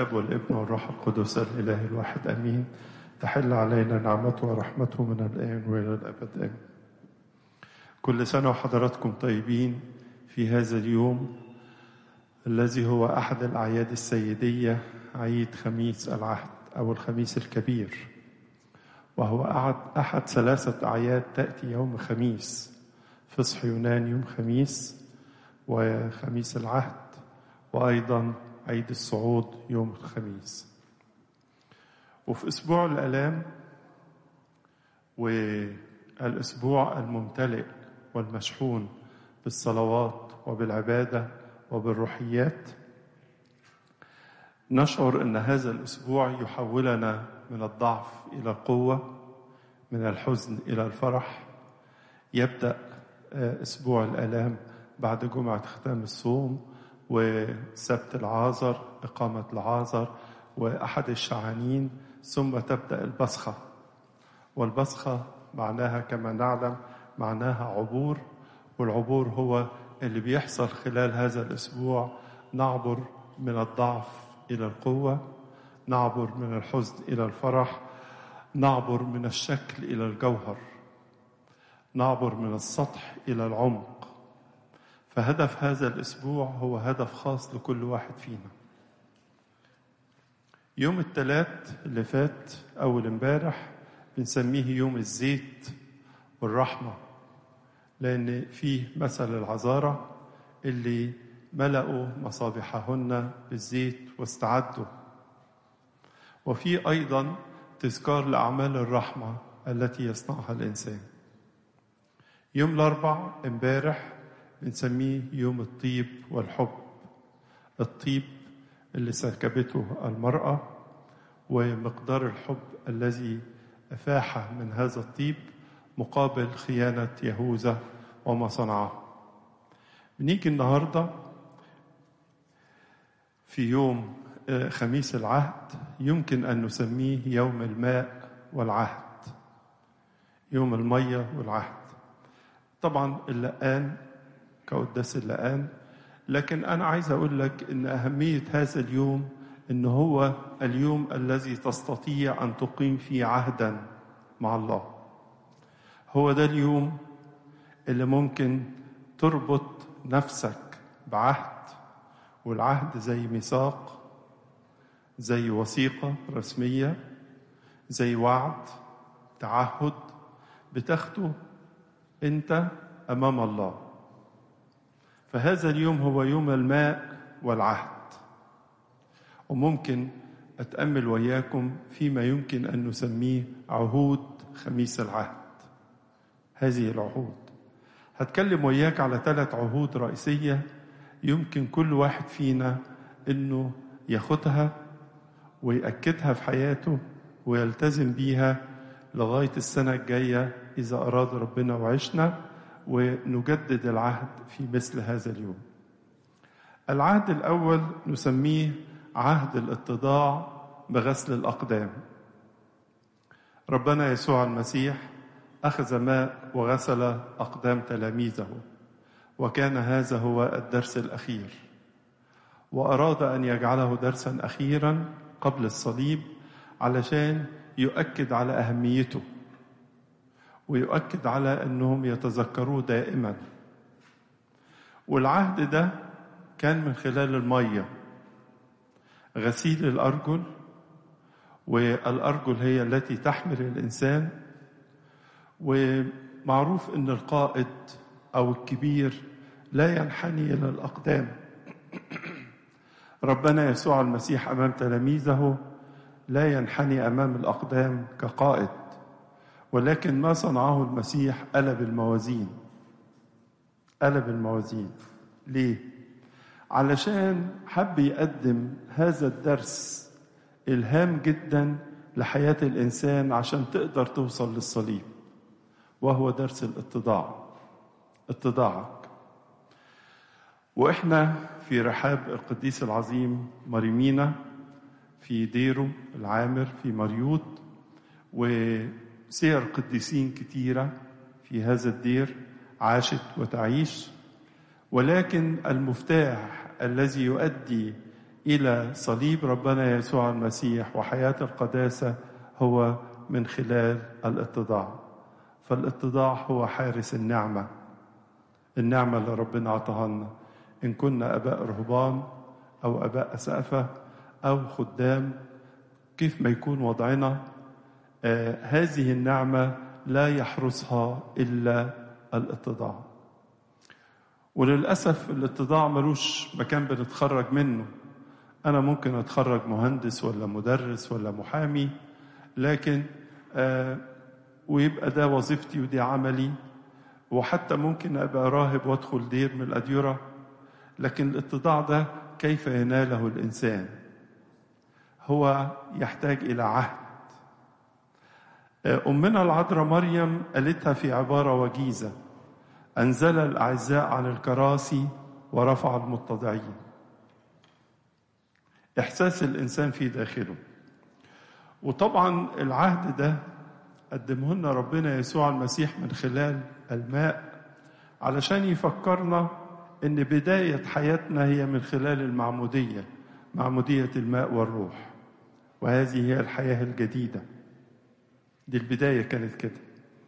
الاب والابن والروح القدس الاله الواحد امين. تحل علينا نعمته ورحمته من الان والى الابد امين. كل سنه وحضراتكم طيبين في هذا اليوم الذي هو احد الاعياد السيديه، عيد خميس العهد او الخميس الكبير، وهو احد ثلاثه اعياد تاتي يوم خميس: فصح يونان يوم خميس، وخميس العهد، وايضا عيد الصعود يوم الخميس. وفي أسبوع الآلام والأسبوع الممتلئ والمشحون بالصلوات وبالعبادة وبالروحيات، نشعر أن هذا الأسبوع يحولنا من الضعف إلى القوة، من الحزن إلى الفرح. يبدأ أسبوع الآلام بعد جمعة ختام الصوم وسبت العازر، إقامة العازر وأحد الشعانين، ثم تبدأ البصخة. والبصخة معناها كما نعلم معناها عبور، والعبور هو اللي بيحصل خلال هذا الأسبوع. نعبر من الضعف إلى القوة، نعبر من الحزن إلى الفرح، نعبر من الشكل إلى الجوهر، نعبر من السطح إلى العمق. فهدف هذا الأسبوع هو هدف خاص لكل واحد فينا. يوم الثلاث اللي فات أول امبارح بنسميه يوم الزيت والرحمة، لأن فيه مثل العذارى اللي ملأوا مصابيحهن بالزيت واستعدوا. وفي أيضا تذكار لأعمال الرحمة التي يصنعها الإنسان. يوم الأربع امبارح بنسميه يوم الطيب والحب. الطيب اللي سكبته المرأة ومقدار الحب الذي أفاح من هذا الطيب مقابل خيانة يهوذا وما صنعه. بنيجي النهاردة في يوم خميس العهد، يمكن أن نسميه يوم الماء والعهد، يوم المية والعهد. طبعا اللقان كقداس اللقان، لكن أنا عايز أقول لك إن أهمية هذا اليوم إن هو اليوم الذي تستطيع أن تقيم فيه عهدا مع الله. هو ده اليوم اللي ممكن تربط نفسك بعهد، والعهد زي ميثاق، زي وثيقة رسمية، زي وعد، تعهد بتاخده أنت أمام الله. فهذا اليوم هو يوم الماء والعهد. وممكن أتأمل وياكم فيما يمكن أن نسميه عهود خميس العهد. هذه العهود هتكلم وياك على 3 عهود رئيسية يمكن كل واحد فينا أنه ياخدها ويأكدها في حياته ويلتزم بيها لغاية السنة الجاية إذا أراد ربنا وعشنا، ونجدد العهد في مثل هذا اليوم. العهد الأول نسميه عهد الاتضاع بغسل الأقدام. ربنا يسوع المسيح أخذ ماء وغسل أقدام تلاميذه، وكان هذا هو الدرس الأخير، وأراد أن يجعله درسا أخيرا قبل الصليب علشان يؤكد على أهميته ويؤكد على أنهم يتذكروه دائما. والعهد ده كان من خلال المية، غسيل الأرجل، والأرجل هي التي تحمل الإنسان. ومعروف أن القائد أو الكبير لا ينحني إلى الأقدام. ربنا يسوع المسيح أمام تلاميذه لا ينحني أمام الأقدام كقائد، ولكن ما صنعه المسيح قلب الموازين. قلب الموازين ليه؟ علشان حب يقدم هذا الدرس إلهام جدا لحياة الإنسان عشان تقدر توصل للصليب، وهو درس الاتضاع. اتضاعك. وإحنا في رحاب القديس العظيم مريمينا في ديره العامر في مريوط، وسير قديسين كتيرة في هذا الدير عاشت وتعيش. ولكن المفتاح الذي يؤدي إلى صليب ربنا يسوع المسيح وحياة القداسة هو من خلال الاتضاع. فالاتضاع هو حارس النعمة اللي ربنا عطاها لنا، إن كنا آباء رهبان أو آباء أسقفة أو خدام، كيف ما يكون وضعنا، هذه النعمة لا يحرسها إلا الاتضاع. وللأسف الاتضاع ملوش مكان بنتخرج منه. أنا ممكن أتخرج مهندس ولا مدرس ولا محامي، لكن ويبقى ده وظيفتي ودي عملي، وحتى ممكن أبقى راهب وأدخل دير من الأديرة، لكن الاتضاع ده كيف يناله الإنسان؟ هو يحتاج إلى عهد. أمنا العذراء مريم قالتها في عبارة وجيزة: أنزل الأعزاء عن الكراسي ورفع المتضعين. إحساس الإنسان في داخله. وطبعا العهد ده قدمه لنا ربنا يسوع المسيح من خلال الماء، علشان يفكرنا إن بداية حياتنا هي من خلال المعمودية، معمودية الماء والروح، وهذه هي الحياة الجديدة. دي البداية كانت كده.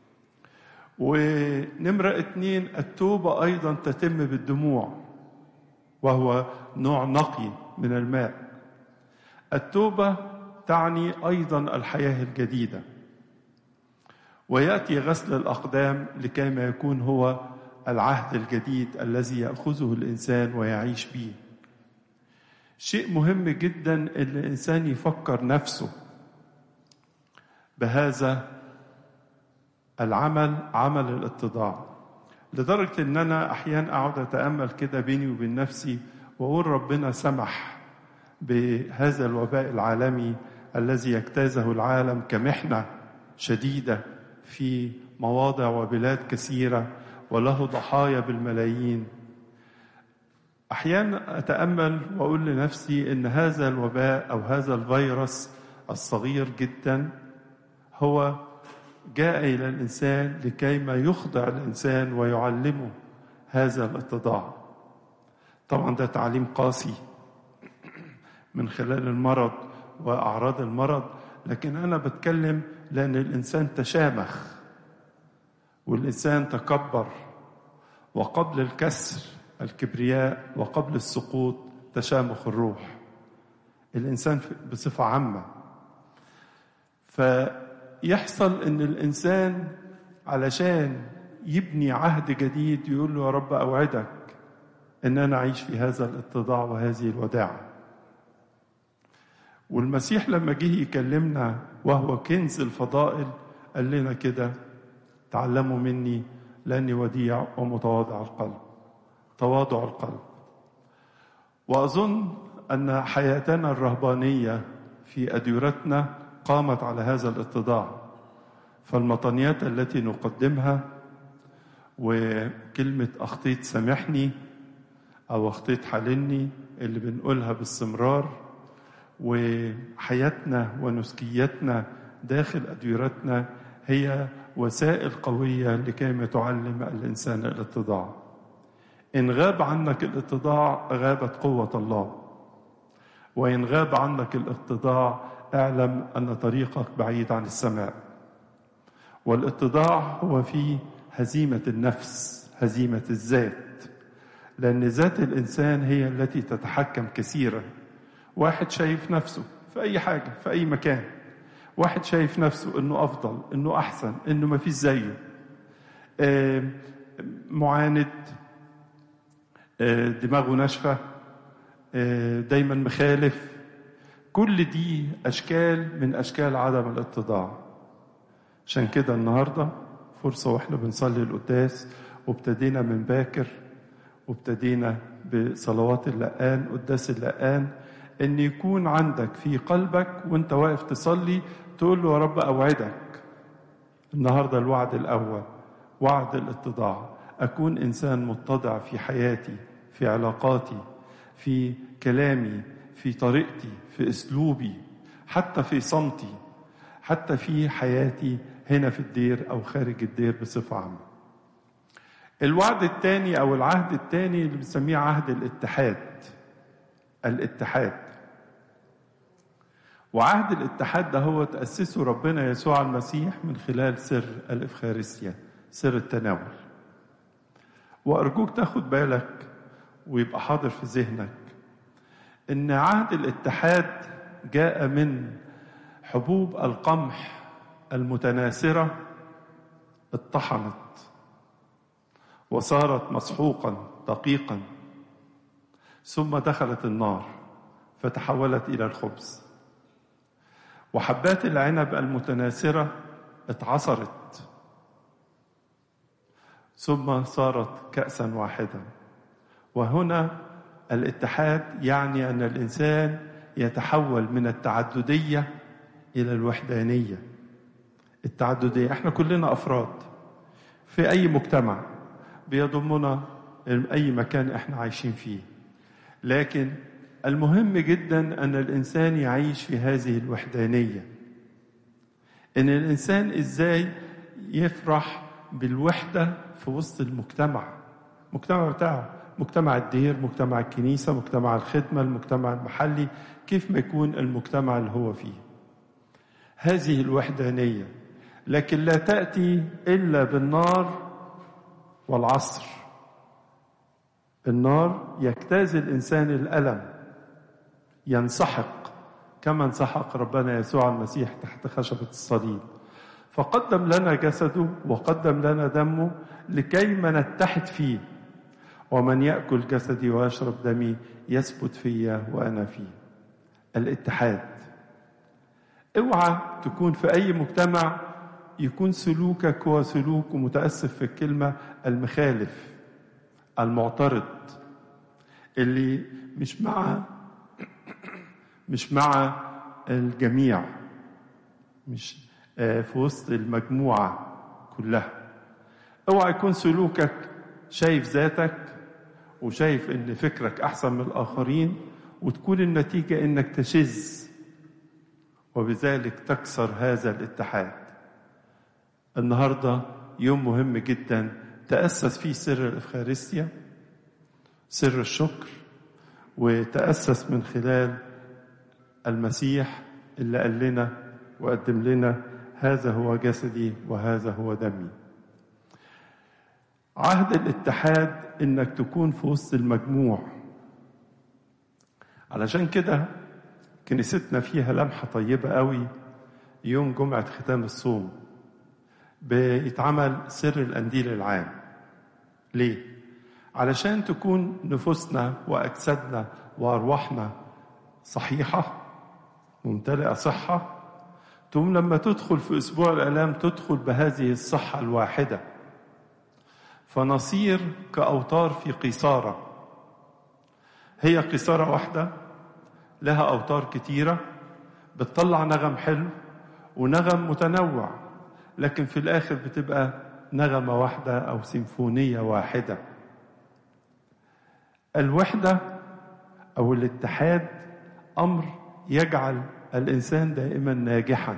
ونمرة 2، التوبة أيضا تتم بالدموع، وهو نوع نقي من الماء. التوبة تعني أيضا الحياة الجديدة. ويأتي غسل الأقدام لكي ما يكون هو العهد الجديد الذي يأخذه الإنسان ويعيش به. شيء مهم جدا أن الإنسان يفكر نفسه بهذا العمل، عمل الاتضاع، لدرجة أن أنا أحيانا أقعد أتأمل كده بيني وبين نفسي وأقول ربنا سمح بهذا الوباء العالمي الذي يجتازه العالم كمحنة شديدة في مواضع وبلاد كثيرة وله ضحايا بالملايين. أحيانا أتأمل وأقول لنفسي إن هذا الوباء أو هذا الفيروس الصغير جدا هو جاء إلى الإنسان لكي ما يخضع الإنسان ويعلمه هذا الاتضاع. طبعا ده تعليم قاسي من خلال المرض وأعراض المرض، لكن أنا بتكلم لأن الإنسان تشامخ والإنسان تكبر، وقبل الكسر الكبرياء وقبل السقوط تشامخ الروح، الإنسان بصفة عامة. فيحصل أن الإنسان علشان يبني عهد جديد يقول له يا رب أوعدك أن أنا أعيش في هذا الاتضاع وهذه الوداعة. والمسيح لما جه يكلمنا وهو كنز الفضائل قال لنا كده: تعلموا مني لأني وديع ومتواضع القلب. تواضع القلب. وأظن أن حياتنا الرهبانية في أديرتنا قامت على هذا الاتضاع. فالمطنيات التي نقدمها وكلمة أخطيت سامحني أو أخطيت حللني اللي بنقولها باستمرار، وحياتنا ونسكيتنا داخل أديرتنا هي وسائل قوية لكي ما تعلم الإنسان الاتضاع. إن غاب عنك الاتضاع غابت قوة الله، وإن غاب عنك الاتضاع اعلم أن طريقك بعيد عن السماء. والاتضاع هو في هزيمة النفس، هزيمة الذات، لأن ذات الإنسان هي التي تتحكم كثيرا. واحد شايف نفسه في أي حاجة في أي مكان، واحد شايف نفسه أنه أفضل، أنه أحسن، أنه ما فيش زيه، معاند، دماغه ناشفة، دايما مخالف. كل دي أشكال من أشكال عدم الاتضاع. عشان كده النهاردة فرصة وإحنا بنصلي القداس وابتدينا من باكر وابتدينا بصلوات اللقان، قداس اللقان، ان يكون عندك في قلبك وانت واقف تصلي تقول له يا رب أوعدك النهاردة الوعد الأول، وعد الاتضاع. أكون إنسان متضع في حياتي، في علاقاتي، في كلامي، في طريقتي، في أسلوبي، حتى في صمتي، حتى في حياتي هنا في الدير أو خارج الدير بصفة عامة. الوعد الثاني أو العهد الثاني اللي بنسميه عهد الاتحاد. الاتحاد وعهد الاتحاد ده هو تأسسه ربنا يسوع المسيح من خلال سر الإفخارستيا، سر التناول. وأرجوك تاخد بالك ويبقى حاضر في ذهنك إن عهد الاتحاد جاء من حبوب القمح المتناثرة اتطحنت وصارت مسحوقا دقيقا، ثم دخلت النار فتحولت إلى الخبز. وحبات العنب المتناثرة اتعصرت ثم صارت كأسا واحدا. وهنا الاتحاد يعني أن الإنسان يتحول من التعددية إلى الوحدانية. التعددية، احنا كلنا أفراد في أي مجتمع بيضمنا أي مكان احنا عايشين فيه، لكن المهم جدا أن الإنسان يعيش في هذه الوحدانية. أن الإنسان إزاي يفرح بالوحدة في وسط المجتمع بتاعه، مجتمع الدير، مجتمع الكنيسة، مجتمع الخدمة، المجتمع المحلي، كيف ما يكون المجتمع اللي هو فيه. هذه الوحدانية، لكن لا تأتي إلا بالنار والعصر. النار يجتاز الإنسان الألم، ينسحق كما انسحق ربنا يسوع المسيح تحت خشبة الصليب، فقدم لنا جسده وقدم لنا دمه لكيما نتحد فيه. ومن يأكل جسدي ويشرب دمي يثبت فيا وأنا فيه. الاتحاد. اوعى تكون في أي مجتمع يكون سلوكك هو سلوك، ومتأسف في الكلمة، المخالف، المعترض، اللي مش مع الجميع، مش في وسط المجموعة كلها. اوعى يكون سلوكك شايف ذاتك وشايف ان فكرك احسن من الاخرين، وتكون النتيجة انك تشذ وبذلك تكسر هذا الاتحاد. النهاردة يوم مهم جدا تأسس فيه سر الإفخارستيا، سر الشكر، وتأسس من خلال المسيح اللي قال لنا وقدم لنا هذا هو جسدي وهذا هو دمي. عهد الاتحاد انك تكون في وسط المجموع. علشان كده كنيستنا فيها لمحة طيبة قوي. يوم جمعة ختام الصوم بيتعمل سر القنديل العام. ليه؟ علشان تكون نفوسنا وأجسادنا وأرواحنا صحيحة ممتلئة صحة، ثم لما تدخل في أسبوع الآلام تدخل بهذه الصحة الواحدة، فنصير كأوتار في قيصارة. هي قيصارة واحدة لها أوتار كتيرة بتطلع نغم حلو ونغم متنوع، لكن في الآخر بتبقى نغمة واحدة أو سيمفونية واحدة. الوحدة أو الاتحاد أمر يجعل الإنسان دائما ناجحا.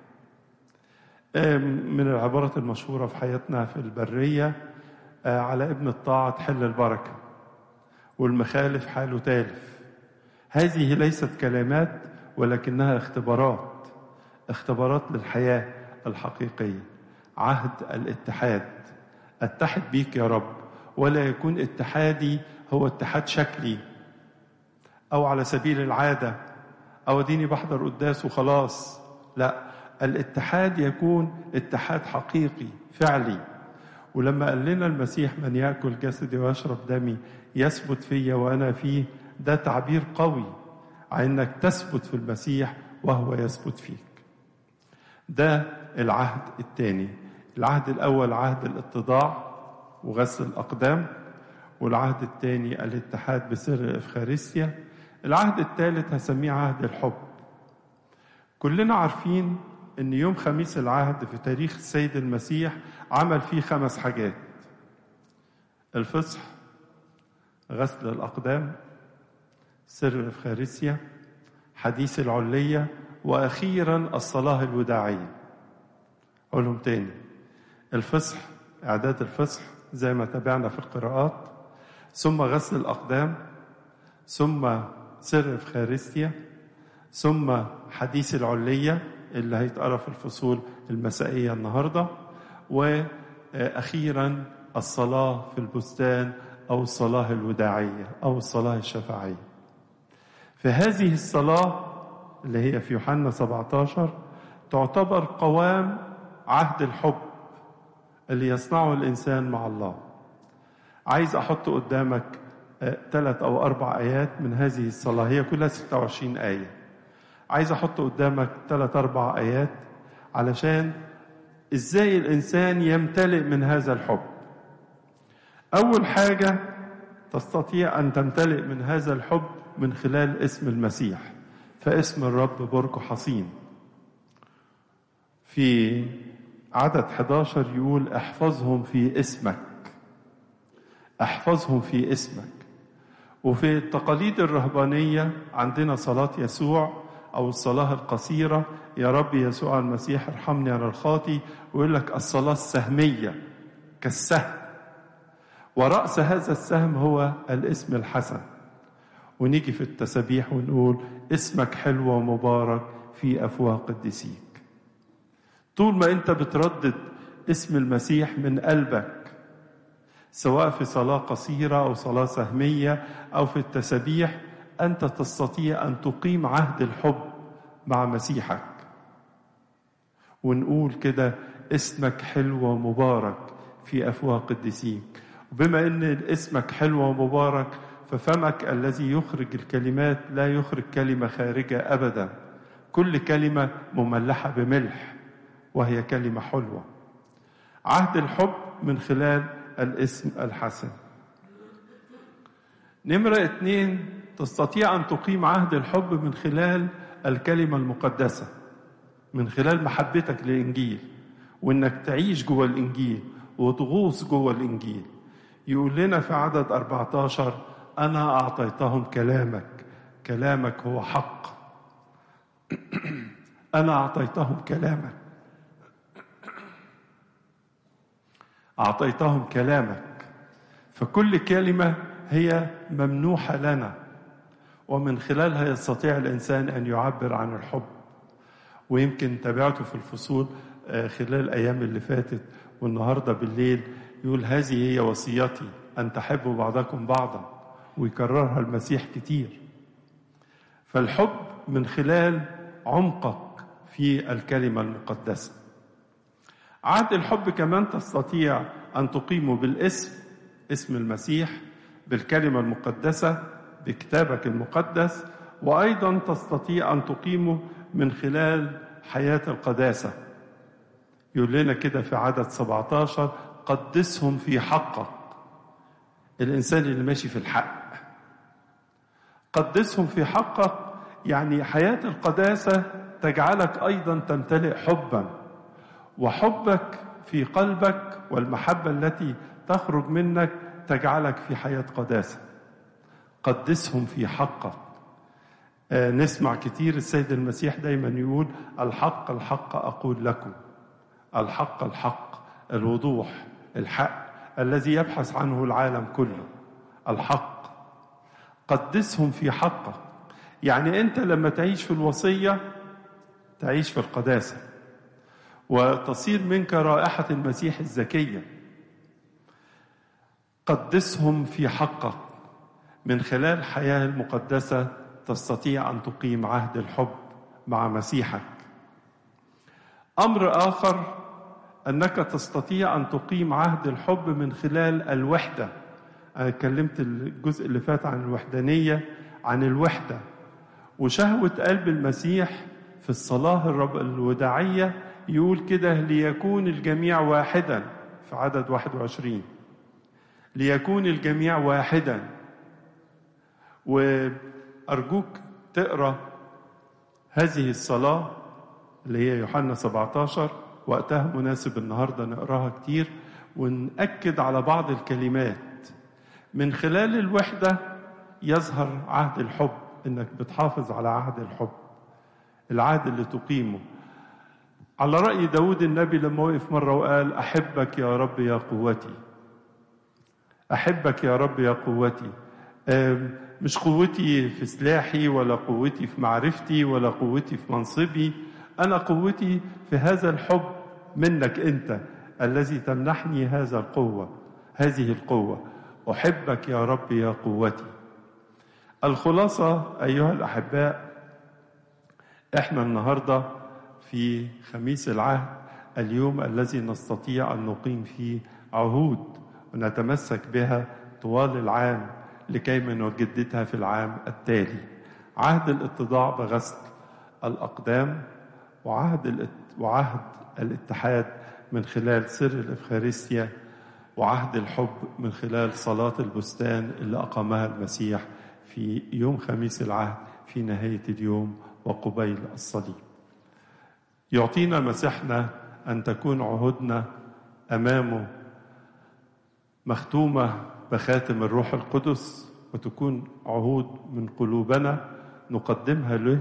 من العبارات المشهورة في حياتنا في البرية، على ابن الطاعة تحل البركة والمخالف حاله تالف. هذه ليست كلمات ولكنها اختبارات للحياة الحقيقية. عهد الاتحاد، اتحد بيك يا رب، ولا يكون اتحادي هو اتحاد شكلي أو على سبيل العادة أو ديني بحضر قداس وخلاص. لا، الاتحاد يكون اتحاد حقيقي فعلي. ولما قال لنا المسيح من يأكل جسدي ويشرب دمي يثبت فيا وأنا فيه، ده تعبير قوي عن أنك تثبت في المسيح وهو يثبت فيك. ده العهد الثاني. العهد الأول عهد الاتضاع وغسل الأقدام، والعهد الثاني الاتحاد بسر الإفخارستيا. العهد الثالث هسميه عهد الحب. كلنا عارفين ان يوم خميس العهد في تاريخ السيد المسيح عمل فيه 5 حاجات: الفصح، غسل الأقدام، سر الإفخارستيا، حديث العلية، وأخيرا الصلاة الوداعية. أقولهم تاني: الفصح، إعداد الفصح زي ما تابعنا في القراءات، ثم غسل الأقدام، ثم سر الإفخارستيا، ثم حديث العلية اللي هيتقرأ في الفصول المسائية النهاردة، وأخيرا الصلاة في البستان أو الصلاة الوداعية أو الصلاة الشفاعية. في هذه الصلاة اللي هي في يوحنا 17 تعتبر قوام عهد الحب اللي يصنعه الإنسان مع الله. عايز أحط قدامك 3 أو 4 آيات من هذه الصلاة، هي كلها 26 آية. عايز أحط قدامك 3 4 آيات علشان إزاي الإنسان يمتلئ من هذا الحب. أول حاجة تستطيع أن تمتلئ من هذا الحب من خلال اسم المسيح، فاسم الرب برج حصين. في عدد 11 يقول احفظهم في اسمك، احفظهم في اسمك. وفي التقاليد الرهبانية عندنا صلاة يسوع أو الصلاة القصيرة، يا رب يسوع المسيح ارحمني على الخاطي، ويقول لك الصلاة السهمية كالسهم، ورأس هذا السهم هو الاسم الحسن. ونيجي في التسبيح ونقول اسمك حلو ومبارك في أفواه قديسيك. طول ما أنت بتردد اسم المسيح من قلبك، سواء في صلاة قصيرة أو صلاة سهمية أو في التسبيح، أنت تستطيع أن تقيم عهد الحب مع مسيحك. ونقول كده اسمك حلو ومبارك في أفواه قديسيك. وبما أن اسمك حلو ومبارك، ففمك الذي يخرج الكلمات لا يخرج كلمة خارجة أبدا، كل كلمة مملحة بملح وهي كلمة حلوة. عهد الحب من خلال الاسم الحسن. نمرة 2، تستطيع أن تقيم عهد الحب من خلال الكلمة المقدسة، من خلال محبتك للإنجيل، وإنك تعيش جوه الإنجيل وتغوص جوه الإنجيل. يقول لنا في عدد 14 أنا أعطيتهم كلامك، كلامك هو حق. أنا أعطيتهم كلامك، أعطيتهم كلامك. فكل كلمة هي ممنوحة لنا، ومن خلالها يستطيع الإنسان أن يعبر عن الحب. ويمكن تابعته في الفصول خلال الأيام اللي فاتت، والنهاردة بالليل يقول هذه هي وصيتي أن تحبوا بعضكم بعضا، ويكررها المسيح كتير. فالحب من خلال عمقك في الكلمة المقدسة. عهد الحب كمان تستطيع أن تقيمه بالاسم، اسم المسيح، بالكلمة المقدسة، بكتابك المقدس، وأيضا تستطيع أن تقيمه من خلال حياة القداسة. يقول لنا كده في عدد 17 قدسهم في حقك. الإنسان اللي ماشي في الحق، قدسهم في حقك، يعني حياة القداسة تجعلك أيضا تمتلئ حبا، وحبك في قلبك والمحبة التي تخرج منك تجعلك في حياة قداسة. قدسهم في حقك. نسمع كتير السيد المسيح دايما يقول الحق الحق أقول لكم. الحق الحق، الوضوح، الحق الذي يبحث عنه العالم كله، الحق. قدسهم في حقك، يعني أنت لما تعيش في الوصية تعيش في القداسة، وتصير منك رائحة المسيح الزكية. قدسهم في حقك. من خلال الحياة المقدسة تستطيع أن تقيم عهد الحب مع مسيحك. أمر آخر أنك تستطيع أن تقيم عهد الحب من خلال الوحدة. أنا اتكلمت الجزء اللي فات عن الوحدانية، عن الوحدة، وشهوة قلب المسيح في الصلاة الوداعية. يقول كده ليكون الجميع واحدا في عدد 21، ليكون الجميع واحدا. وأرجوك تقرأ هذه الصلاة اللي هي يوحنا 17، وقتها مناسب النهاردة نقراها كتير ونأكد على بعض الكلمات. من خلال الوحدة يظهر عهد الحب، إنك بتحافظ على عهد الحب، العهد اللي تقيمه. على رأي داود النبي لما وقف مرة وقال أحبك يا رب يا قوتي، أحبك يا رب يا قوتي. مش قوتي في سلاحي ولا قوتي في معرفتي ولا قوتي في منصبي، أنا قوتي في هذا الحب منك أنت الذي تمنحني هذه القوة. أحبك يا رب يا قوتي. الخلاصة أيها الأحباء، إحنا النهاردة في خميس العهد، اليوم الذي نستطيع أن نقيم فيه عهود ونتمسك بها طوال العام لكي نجددها في العام التالي. عهد الاتضاع بغسل الأقدام، وعهد الاتحاد من خلال سر الإفخارستيا، وعهد الحب من خلال صلاة البستان اللي أقامها المسيح في يوم خميس العهد في نهاية اليوم وقبيل الصليب. يعطينا مسيحنا أن تكون عهودنا أمامه مختومة بخاتم الروح القدس، وتكون عهود من قلوبنا نقدمها له،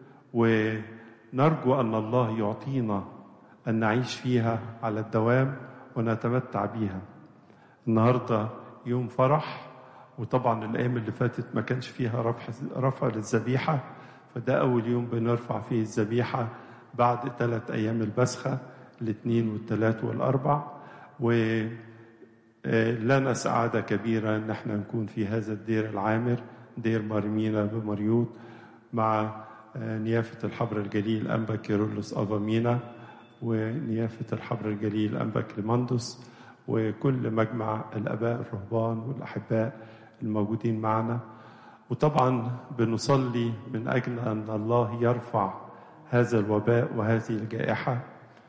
ونرجو أن الله يعطينا أن نعيش فيها على الدوام ونتمتع بيها. النهاردة يوم فرح، وطبعا الأيام اللي فاتت ما كانش فيها رفع للذبيحة، فده أول يوم بنرفع فيه الذبيحة بعد 3 أيام البسخة، الاثنين والثلاث والأربع. ولنا سعادة كبيرة أن احنا نكون في هذا الدير العامر، دير مرمينا بمريوط، مع نيافة الحبر الجليل أنبا كيرلس أفامينا، ونيافة الحبر الجليل أنبا كليماندوس، وكل مجمع الآباء الرهبان والأحباء الموجودين معنا. وطبعا بنصلي من أجل أن الله يرفع هذا الوباء وهذه الجائحة.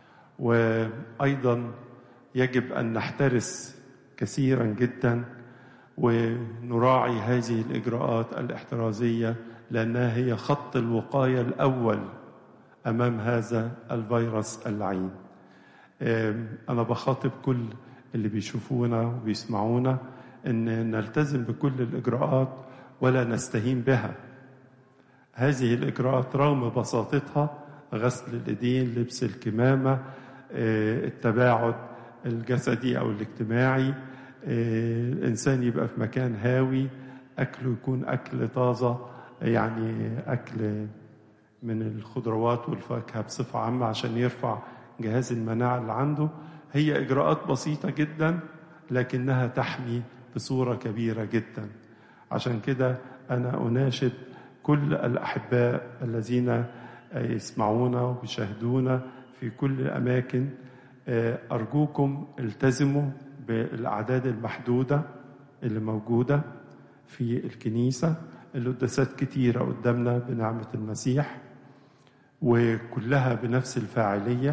وأيضا يجب أن نحترس كثيرا جدا ونراعي هذه الإجراءات الاحترازية، لأنها هي خط الوقاية الأول أمام هذا الفيروس اللعين. أنا بخاطب كل اللي بيشوفونا وبيسمعونا أن نلتزم بكل الإجراءات ولا نستهين بها. هذه الإجراءات رغم بساطتها، غسل الإيدين، لبس الكمامة، التباعد الجسدي أو الاجتماعي، الإنسان يبقى في مكان هاوي، أكله يكون أكل طازة، يعني أكل من الخضروات والفاكهة بصفة عامة عشان يرفع جهاز المناعة اللي عنده. هي إجراءات بسيطة جدا لكنها تحمي بصورة كبيرة جدا. عشان كده أنا أناشد كل الأحباء الذين يسمعونا ويشاهدونا في كل الأماكن، أرجوكم التزموا بالأعداد المحدودة اللي موجودة في الكنيسة. القداسات كتيرة قدامنا بنعمة المسيح، وكلها بنفس الفاعلية،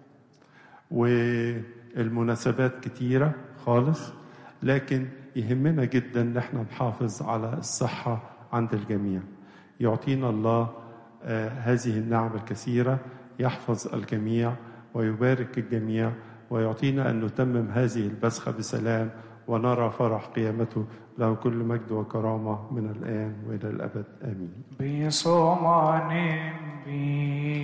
والمناسبات كتيرة خالص، لكن يهمنا جدا ان احنا نحافظ على الصحة عند الجميع. يعطينا الله هذه النعمة الكثيرة، يحفظ الجميع ويبارك الجميع، ويعطينا أن نتمم هذه البسخة بسلام ونرى فرح قيامته. له كل مجد وكرامة من الآن وإلى الأبد، آمين.